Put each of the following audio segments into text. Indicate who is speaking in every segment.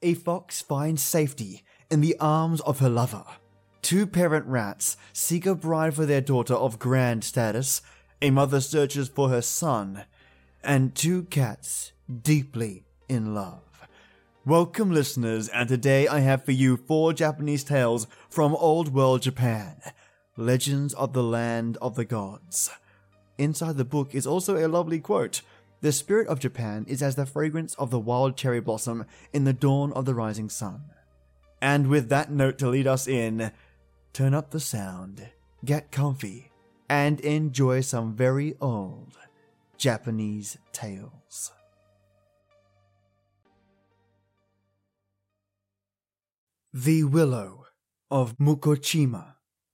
Speaker 1: A fox finds safety in the arms of her lover. Two parent rats seek a bride for their daughter of grand status. A mother searches for her son. And two cats deeply in love. Welcome, listeners, and today I have for you 4 Japanese tales from Old World Japan. Legends of the Land of the Gods. Inside the book is also a lovely quote. The spirit of Japan is as the fragrance of the wild cherry blossom in the dawn of the rising sun. And with that note to lead us in, turn up the sound, get comfy, and enjoy some very old Japanese tales. The Willow of Mukochima.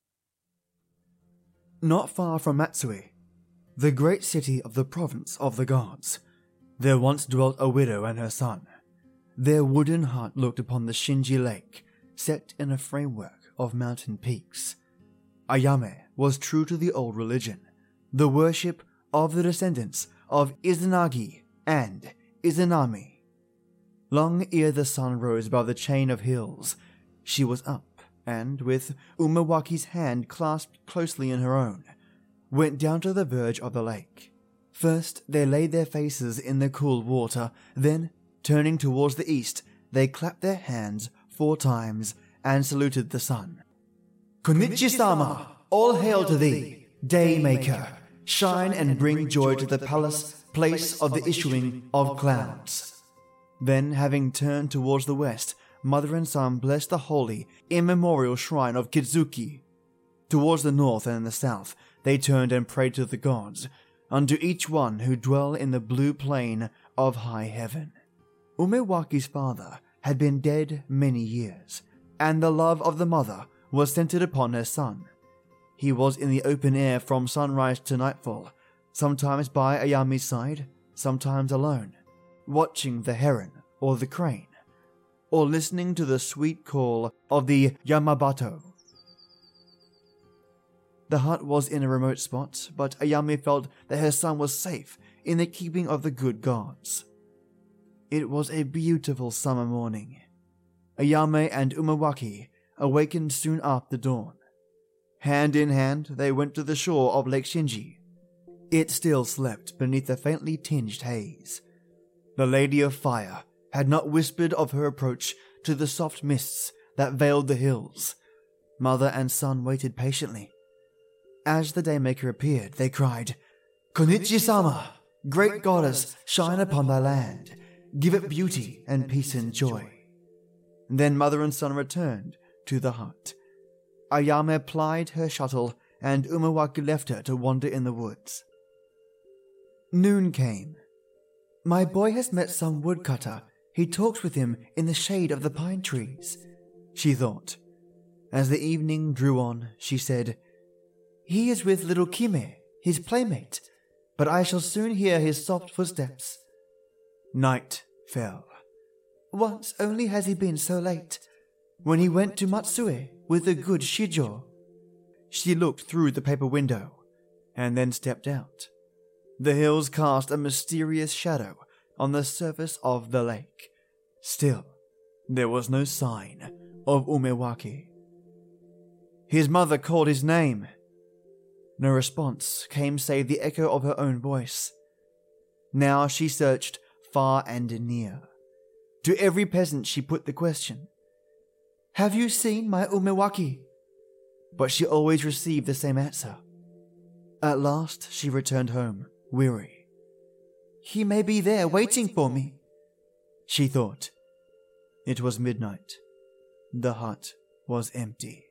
Speaker 1: Not far from Matsue, the great city of the province of the gods, there once dwelt a widow and her son. Their wooden hut looked upon the Shinji Lake, set in a framework of mountain peaks. Ayame was true to the old religion, the worship of the descendants of Izanagi and Izanami. Long ere the sun rose above the chain of hills, she was up, and with Umewaki's hand clasped closely in her own, went down to the verge of the lake. First they laid their faces in the cool water, then, turning towards the east, they clapped their hands 4 times and saluted the sun. Konnichi-sama, all hail to thee, Daymaker, shine and bring joy to the palace, place of the issuing of clouds. Then, having turned towards the west, mother and son blessed the holy, immemorial shrine of Kitsuki. Towards the north and the south, they turned and prayed to the gods, unto each one who dwell in the blue plain of high heaven. Umewaki's father had been dead many years, and the love of the mother was centered upon her son. He was in the open air from sunrise to nightfall, sometimes by Ayame's side, sometimes alone, watching the heron or the crane, or listening to the sweet call of the Yamabato. The hut was in a remote spot, but Ayame felt that her son was safe in the keeping of the good gods. It was a beautiful summer morning. Ayame and Umewaki awakened soon after dawn. Hand in hand, they went to the shore of Lake Shinji. It still slept beneath the faintly tinged haze. The Lady of Fire had not whispered of her approach to the soft mists that veiled the hills. Mother and son waited patiently. As the Daymaker appeared, they cried, Konnichi-sama, great goddess, shine upon thy land. Give it beauty and peace and joy. Then mother and son returned to the hut. Ayame plied her shuttle, and Umewaki left her to wander in the woods. Noon came. My boy has met some woodcutter. He talks with him in the shade of the pine trees, she thought. As the evening drew on, she said, He is with little Kime, his playmate, but I shall soon hear his soft footsteps. Night fell. Once only has he been so late, when he went to Matsue with the good Shijo. She looked through the paper window, and then stepped out. The hills cast a mysterious shadow on the surface of the lake. Still, there was no sign of Umewaki. His mother called his name. No response came save the echo of her own voice. Now she searched far and near. To every peasant she put the question, Have you seen my Umewaki? But she always received the same answer. At last she returned home, weary. He may be there waiting for me, she thought. It was midnight. The hut was empty.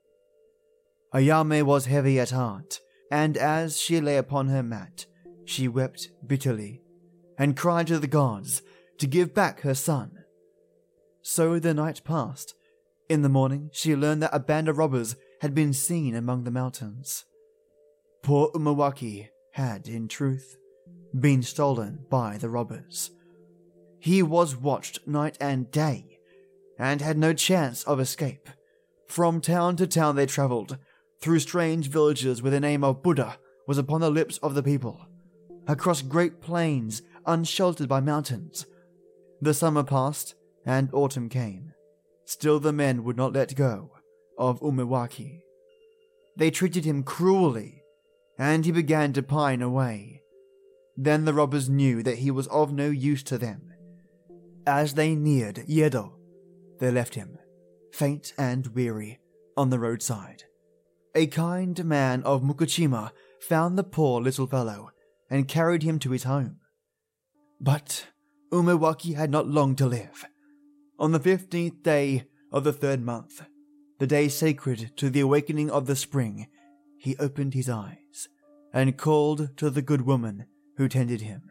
Speaker 1: Ayame was heavy at heart, and as she lay upon her mat, she wept bitterly, and cried to the gods to give back her son. So the night passed. In the morning, she learned that a band of robbers had been seen among the mountains. Poor Umewaki had, in truth, been stolen by the robbers. He was watched night and day, and had no chance of escape. From town to town they travelled, through strange villages where the name of Buddha was upon the lips of the people, across great plains unsheltered by mountains. The summer passed, and autumn came. Still the men would not let go of Umewaki. They treated him cruelly, and he began to pine away. Then the robbers knew that he was of no use to them. As they neared Yedo, they left him, faint and weary, on the roadside. A kind man of Mukushima found the poor little fellow and carried him to his home. But Umewaki had not long to live. On the 15th day of the 3rd month, the day sacred to the awakening of the spring, he opened his eyes and called to the good woman who tended him.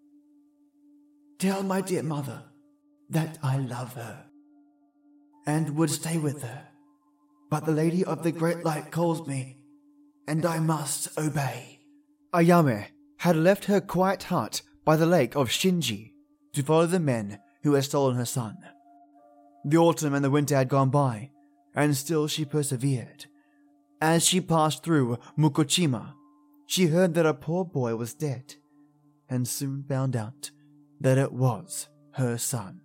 Speaker 1: "Tell my dear mother that I love her and would stay with her, but the Lady of the Great Light calls me, and I must obey." Ayame had left her quiet hut by the lake of Shinji to follow the men who had stolen her son. The autumn and the winter had gone by, and still she persevered. As she passed through Mukushima, she heard that a poor boy was dead, and soon found out that it was her son.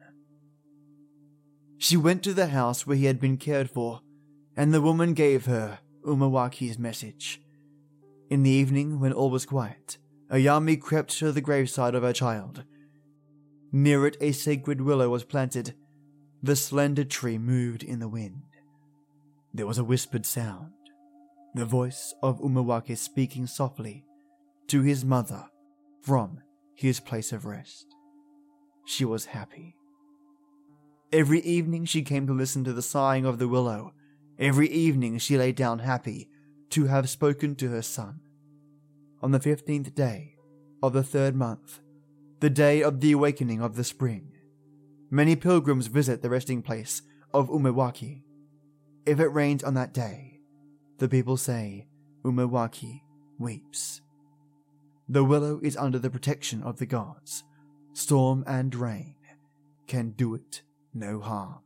Speaker 1: She went to the house where he had been cared for, and the woman gave her Umewaki's message. In the evening, when all was quiet, Ayame crept to the graveside of her child. Near it a sacred willow was planted. The slender tree moved in the wind. There was a whispered sound, the voice of Umewaki speaking softly to his mother from his place of rest. She was happy. Every evening she came to listen to the sighing of the willow. Every evening she lay down happy to have spoken to her son. On the 15th day of the 3rd month, the day of the awakening of the spring, many pilgrims visit the resting place of Umewaki. If it rains on that day, the people say Umewaki weeps. The willow is under the protection of the gods. Storm and rain can do it no harm.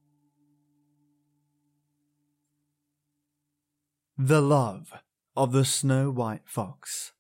Speaker 1: The Love of the Snow White Fox.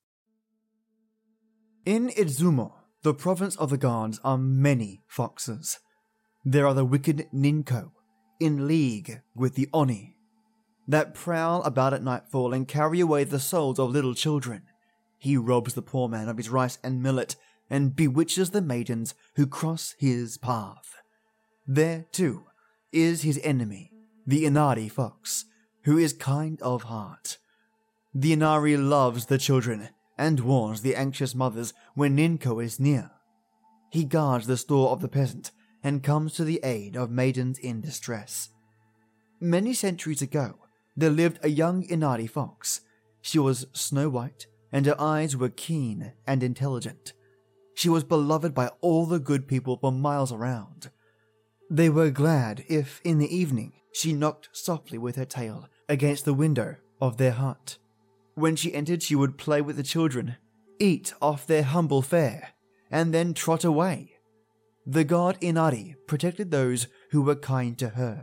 Speaker 1: In Izumo, the province of the gods, are many foxes. There are the wicked Ninko, in league with the Oni, that prowl about at nightfall and carry away the souls of little children. He robs the poor man of his rice and millet, and bewitches the maidens who cross his path. There, too, is his enemy, the Inari fox, who is kind of heart. The Inari loves the children, and warns the anxious mothers when Ninko is near. He guards the store of the peasant, and comes to the aid of maidens in distress. Many centuries ago, there lived a young Inari fox. She was snow white, and her eyes were keen and intelligent. She was beloved by all the good people for miles around. They were glad if, in the evening, she knocked softly with her tail against the window of their hut. When she entered, she would play with the children, eat off their humble fare, and then trot away. The god Inari protected those who were kind to her.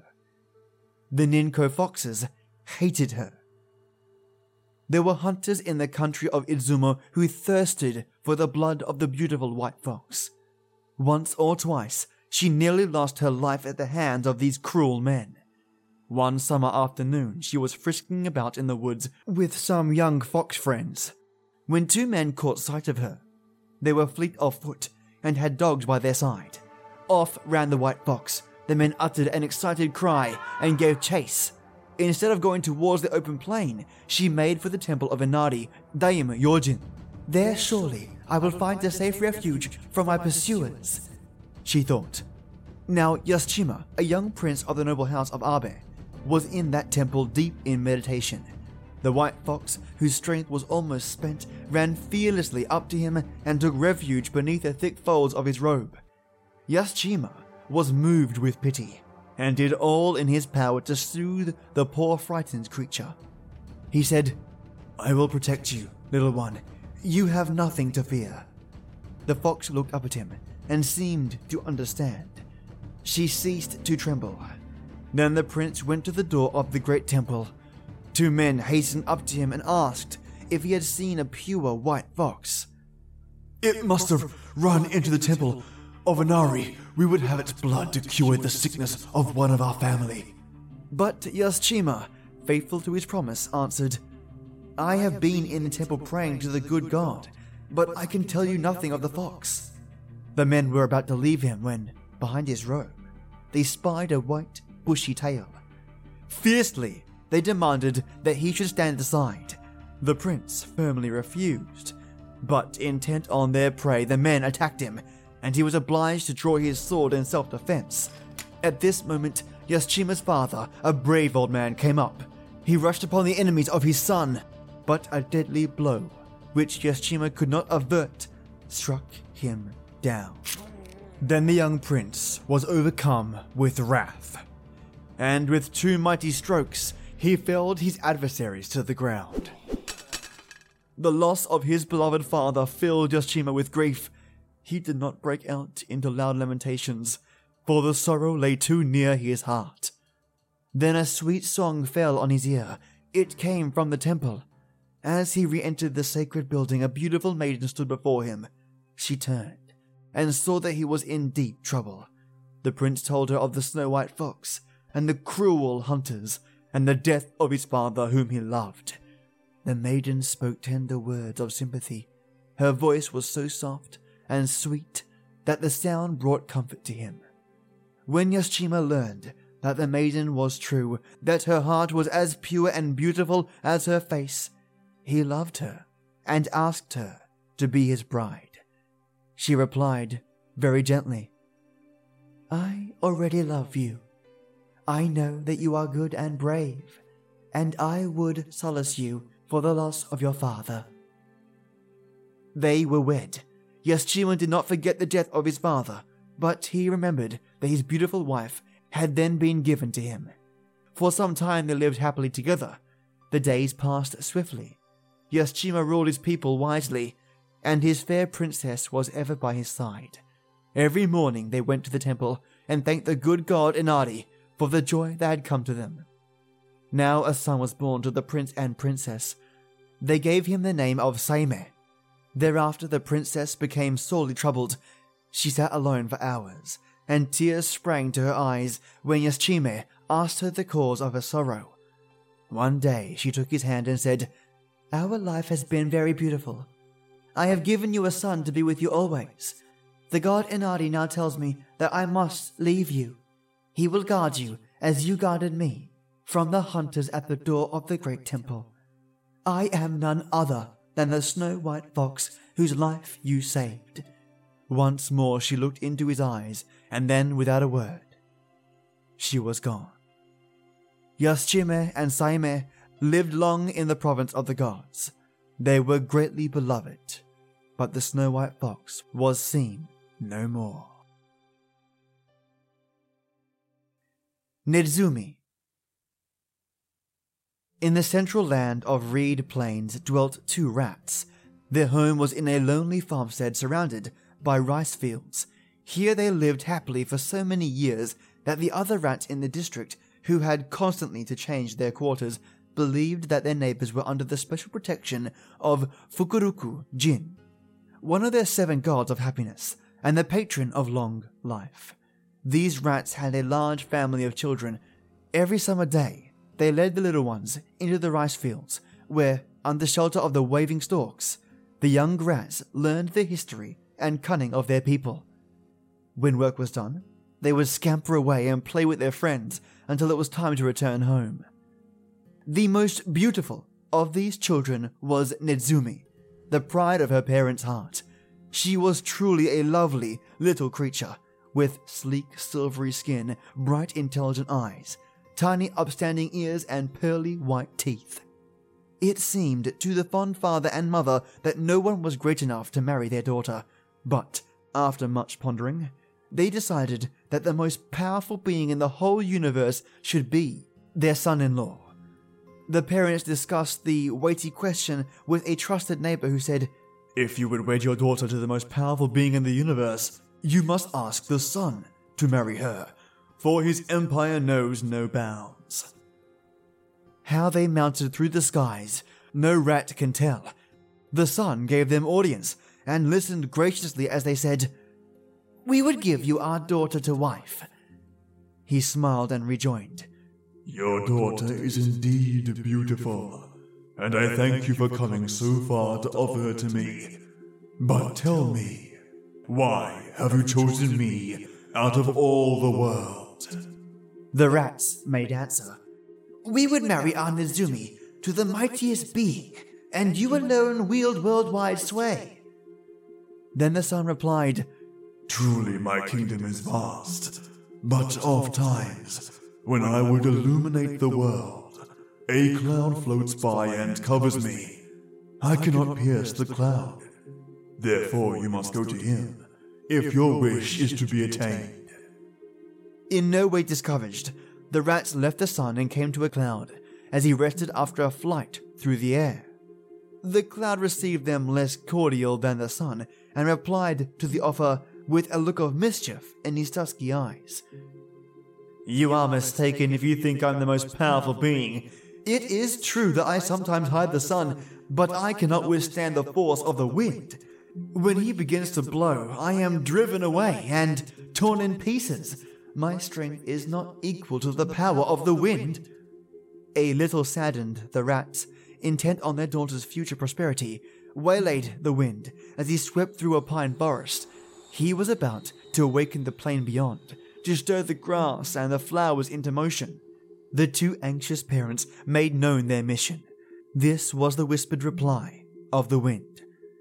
Speaker 1: The Ninko foxes hated her. There were hunters in the country of Izumo who thirsted for the blood of the beautiful white fox. Once or twice, she nearly lost her life at the hands of these cruel men. One summer afternoon, she was frisking about in the woods with some young fox friends, when two men caught sight of her. They were fleet of foot and had dogs by their side. Off ran the white fox. The men uttered an excited cry and gave chase. Instead of going towards the open plain, she made for the temple of Inari, Daime Yojin. There surely I will find a safe refuge from my pursuers, she thought. Now Yasushima, a young prince of the noble house of Abe, was in that temple deep in meditation. The white fox, whose strength was almost spent, ran fearlessly up to him and took refuge beneath the thick folds of his robe. Yasushima was moved with pity, and did all in his power to soothe the poor frightened creature. He said, "I will protect you, little one. You have nothing to fear." The fox looked up at him and seemed to understand. She ceased to tremble. Then the prince went to the door of the great temple. Two men hastened up to him and asked if he had seen a pure white fox. "It must have run into the temple, of Inari, we would have its blood to cure the sickness of one of our family." But Yashima, faithful to his promise, answered, "I have been in the temple praying to the good God, but I can tell you nothing of the fox." The men were about to leave him when, behind his robe, they spied a white, bushy tail. Fiercely, they demanded that he should stand aside. The prince firmly refused, but intent on their prey, the men attacked him, and he was obliged to draw his sword in self-defense. At this moment, Yashima's father, a brave old man, came up. He rushed upon the enemies of his son, but a deadly blow, which Yashima could not avert, struck him down. Then the young prince was overcome with wrath, and with 2 mighty strokes, he felled his adversaries to the ground. The loss of his beloved father filled Yashima with grief. He did not break out into loud lamentations, for the sorrow lay too near his heart. Then a sweet song fell on his ear. It came from the temple. As he re-entered the sacred building, a beautiful maiden stood before him. She turned and saw that he was in deep trouble. The prince told her of the Snow White Fox, and the cruel hunters, and the death of his father whom he loved. The maiden spoke tender words of sympathy. Her voice was so soft and sweet that the sound brought comfort to him. When Yashima learned that the maiden was true, that her heart was as pure and beautiful as her face, he loved her and asked her to be his bride. She replied very gently, "I already love you. I know that you are good and brave, and I would solace you for the loss of your father." They were wed. Yashima did not forget the death of his father, but he remembered that his beautiful wife had then been given to him. For some time they lived happily together. The days passed swiftly. Yashima ruled his people wisely, and his fair princess was ever by his side. Every morning they went to the temple and thanked the good god Inari for the joy that had come to them. Now a son was born to the prince and princess. They gave him the name of Saime. Thereafter the princess became sorely troubled. She sat alone for hours, and tears sprang to her eyes when Yashime asked her the cause of her sorrow. One day she took his hand and said, "Our life has been very beautiful. I have given you a son to be with you always. The god Inari now tells me that I must leave you. He will guard you, as you guarded me, from the hunters at the door of the great temple. I am none other than the Snow White Fox whose life you saved." Once more she looked into his eyes, and then, without a word, she was gone. Yashime and Saime lived long in the province of the gods. They were greatly beloved, but the Snow White Fox was seen no more. Nedzumi. In the central land of Reed Plains dwelt 2 rats. Their home was in a lonely farmstead surrounded by rice fields. Here they lived happily for so many years that the other rats in the district, who had constantly to change their quarters, believed that their neighbors were under the special protection of Fukuruku Jin, one of their 7 gods of happiness, and the patron of long life. These rats had a large family of children. Every summer day, they led the little ones into the rice fields, where, under shelter of the waving stalks, the young rats learned the history and cunning of their people. When work was done, they would scamper away and play with their friends until it was time to return home. The most beautiful of these children was Nedzumi, the pride of her parents' heart. She was truly a lovely little creature, with sleek silvery skin, bright intelligent eyes, tiny upstanding ears, and pearly white teeth. It seemed to the fond father and mother that no one was great enough to marry their daughter, but, after much pondering, they decided that the most powerful being in the whole universe should be their son-in-law. The parents discussed the weighty question with a trusted neighbor who said, "If you would wed your daughter to the most powerful being in the universe, you must ask the sun to marry her, for his empire knows no bounds." How they mounted through the skies, no rat can tell. The sun gave them audience and listened graciously as they said, we would give you our daughter to wife." He smiled and rejoined,
Speaker 2: "Your daughter is indeed beautiful, and I thank you for coming so far to offer her to me. But tell me, why have you chosen me out of all the world?"
Speaker 1: The rats made answer, "We would marry our Nezumi to the mightiest being, and you alone wield worldwide sway." Then the sun replied,
Speaker 2: "Truly my kingdom is vast, but oft times, when I would illuminate the world, a cloud floats by and covers me. I cannot pierce the cloud. Therefore you must go to him, if your wish is to be attained."
Speaker 1: In no way discouraged, the rats left the sun and came to a cloud, as he rested after a flight through the air. The cloud received them less cordial than the sun, and replied to the offer with a look of mischief in his dusky eyes. "You are mistaken if you think I'm the most powerful being. It is true that I sometimes hide the sun, but I cannot withstand the force of the wind. When he begins to blow, I am driven away and torn in pieces. My strength is not equal to the power of the wind." A little saddened, the rats, intent on their daughter's future prosperity, waylaid the wind as he swept through a pine forest. He was about to awaken the plain beyond, to stir the grass and the flowers into motion. The two anxious parents made known their mission. This was the whispered reply of the wind.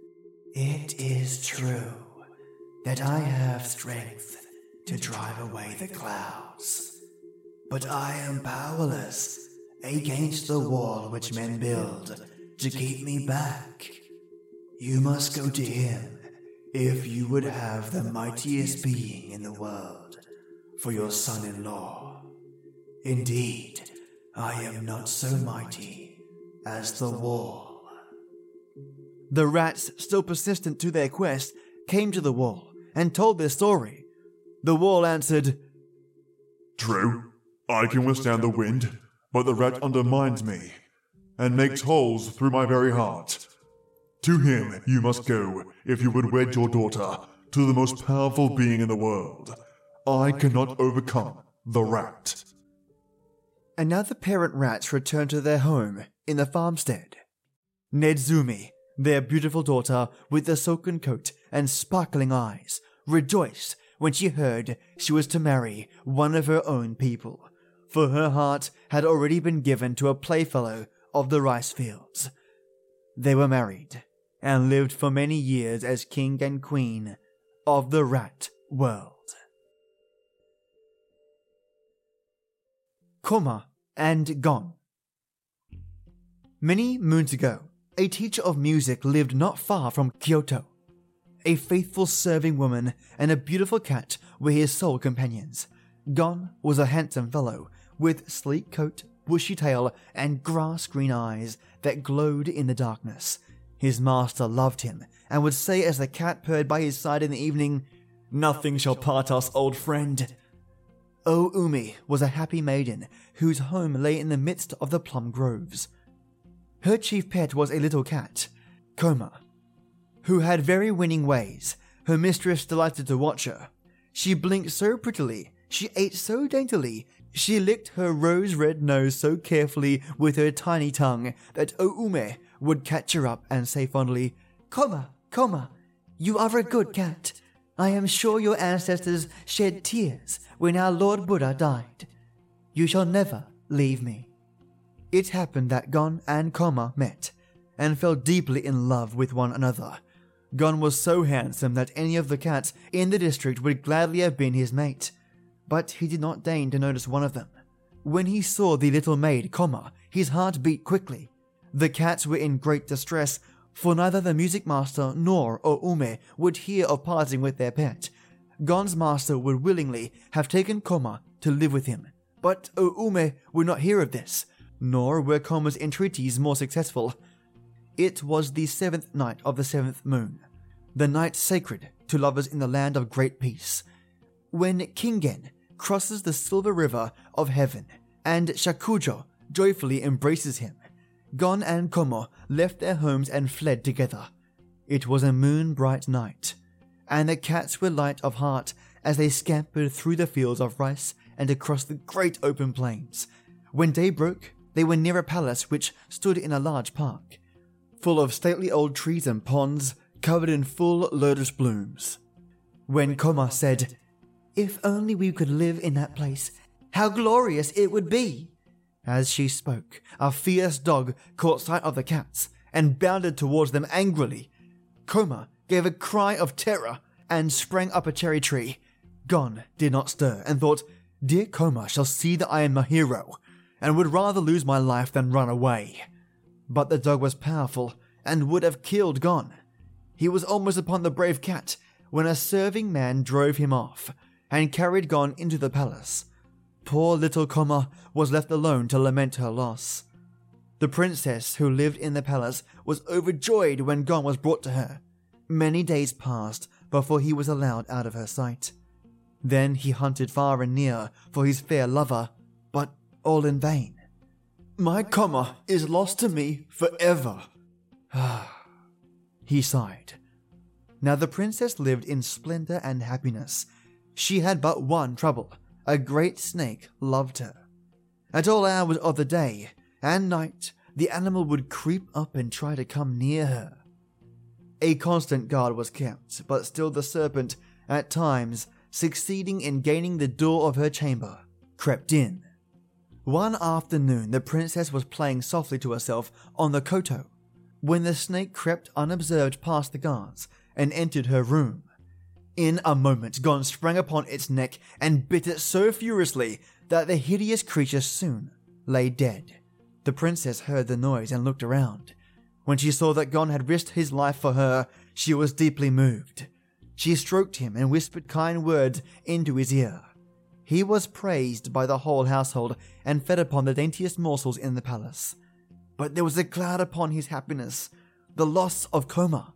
Speaker 1: "It is true that I have strength to drive away the clouds, but I am powerless against the wall which men build to keep me back. You must go to him if you would have the mightiest being in the world for your son-in-law. Indeed, I am not so mighty as the wall." The rats, still persistent to their quest, came to the wall and told their story. The wall answered,
Speaker 2: "True, I can withstand the wind, but the rat undermines me and makes holes through my very heart. To him you must go if you would wed your daughter to the most powerful being in the world. I cannot overcome the rat."
Speaker 1: And now the parent rats returned to their home in the farmstead. Nezumi, their beautiful daughter with the silken coat and sparkling eyes, rejoiced when she heard she was to marry one of her own people, for her heart had already been given to a playfellow of the rice fields. They were married and lived for many years as king and queen of the rat world. Koma and Gon. Many moons ago, a teacher of music lived not far from Kyoto. A faithful serving woman and a beautiful cat were his sole companions. Gon was a handsome fellow, with sleek coat, bushy tail, and grass-green eyes that glowed in the darkness. His master loved him, and would say as the cat purred by his side in the evening, "Nothing shall part us, old friend." O Umi was a happy maiden, whose home lay in the midst of the plum groves. Her chief pet was a little cat, Koma, who had very winning ways. Her mistress delighted to watch her. She blinked so prettily, she ate so daintily, she licked her rose-red nose so carefully with her tiny tongue that Oume would catch her up and say fondly, "Koma, Koma, you are a good cat. I am sure your ancestors shed tears when our Lord Buddha died. You shall never leave me." It happened that Gon and Koma met, and fell deeply in love with one another. Gon was so handsome that any of the cats in the district would gladly have been his mate, but he did not deign to notice one of them. When he saw the little maid, Koma, his heart beat quickly. The cats were in great distress, for neither the music master nor Oume would hear of parting with their pet. Gon's master would willingly have taken Koma to live with him, but Oume would not hear of this, nor were Koma's entreaties more successful. It was the 7th night of the 7th moon, the night sacred to lovers in the land of great peace, when Kingen crosses the silver river of heaven, and Shakujo joyfully embraces him. Gon and Koma left their homes and fled together. It was a moon-bright night. and the cats were light of heart as they scampered through the fields of rice and across the great open plains. When day broke, they were near a palace which stood in a large park, full of stately old trees and ponds covered in full lotus blooms. When Koma said, "If only we could live in that place, how glorious it would be!" As she spoke, a fierce dog caught sight of the cats and bounded towards them angrily. Koma gave a cry of terror and sprang up a cherry tree. Gon did not stir and thought, "Dear Koma shall see that I am a hero, and would rather lose my life than run away." But the dog was powerful and would have killed Gon. He was almost upon the brave cat when a serving man drove him off and carried Gon into the palace. Poor little Koma was left alone to lament her loss. The princess who lived in the palace was overjoyed when Gon was brought to her. Many days passed before he was allowed out of her sight. Then he hunted far and near for his fair lover, but all in vain. "My Koma is lost to me forever," he sighed. Now the princess lived in splendor and happiness. She had but one trouble. A great snake loved her. At all hours of the day and night, the animal would creep up and try to come near her. A constant guard was kept, but still the serpent, at times, succeeding in gaining the door of her chamber, crept in. One afternoon, the princess was playing softly to herself on the koto when the snake crept unobserved past the guards and entered her room. In a moment, Gon sprang upon its neck and bit it so furiously that the hideous creature soon lay dead. The princess heard the noise and looked around. When she saw that Gon had risked his life for her, she was deeply moved. She stroked him and whispered kind words into his ear. He was praised by the whole household and fed upon the daintiest morsels in the palace. But there was a cloud upon his happiness, the loss of Koma.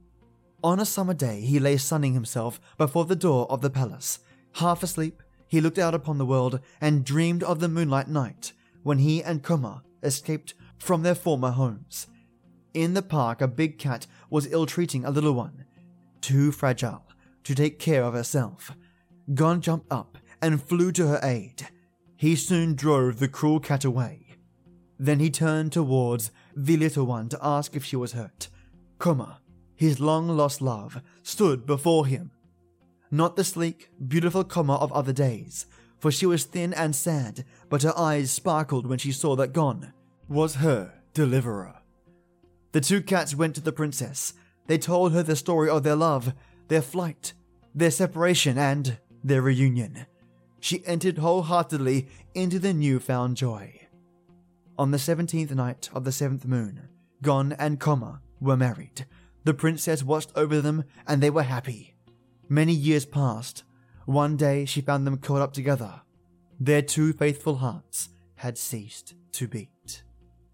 Speaker 1: On a summer day, he lay sunning himself before the door of the palace. Half asleep, he looked out upon the world and dreamed of the moonlight night when he and Koma escaped from their former homes. In the park, a big cat was ill-treating a little one, too fragile to take care of herself. Gon jumped up and flew to her aid. He soon drove the cruel cat away. Then he turned towards the little one to ask if she was hurt. Koma, his long-lost love, stood before him. Not the sleek, beautiful Koma of other days, for she was thin and sad, but her eyes sparkled when she saw that Gon was her deliverer. The two cats went to the princess. They told her the story of their love, their flight, their separation, and their reunion. She entered wholeheartedly into the newfound joy. On the 17th night of the 7th moon, Gon and Koma were married. The princess watched over them, and they were happy. Many years passed. One day she found them caught up together. Their two faithful hearts had ceased to beat.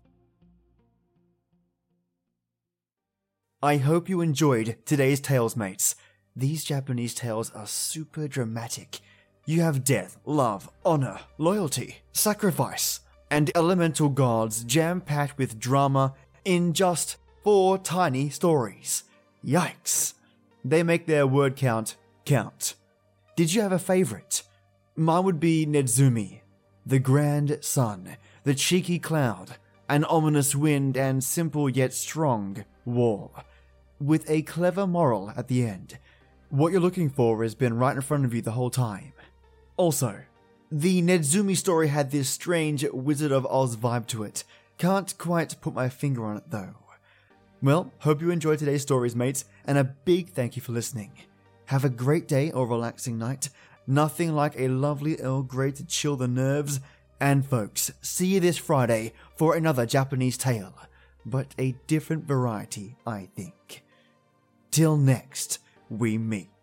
Speaker 1: I hope you enjoyed today's tales, mates. These Japanese tales are super dramatic. You have death, love, honor, loyalty, sacrifice, and elemental gods jam-packed with drama in just 4 tiny stories. Yikes. They make their word count count. Did you have a favorite? Mine would be Nedzumi, the grand sun, the cheeky cloud, an ominous wind, and simple yet strong war, with a clever moral at the end. What you're looking for has been right in front of you the whole time. Also, the Nedzumi story had this strange Wizard of Oz vibe to it. Can't quite put my finger on it though. Well, hope you enjoyed today's stories, mates, and a big thank you for listening. Have a great day or relaxing night. Nothing like a lovely Earl Grey to chill the nerves. And folks, see you this Friday for another Japanese tale, but a different variety, I think. Till next we meet.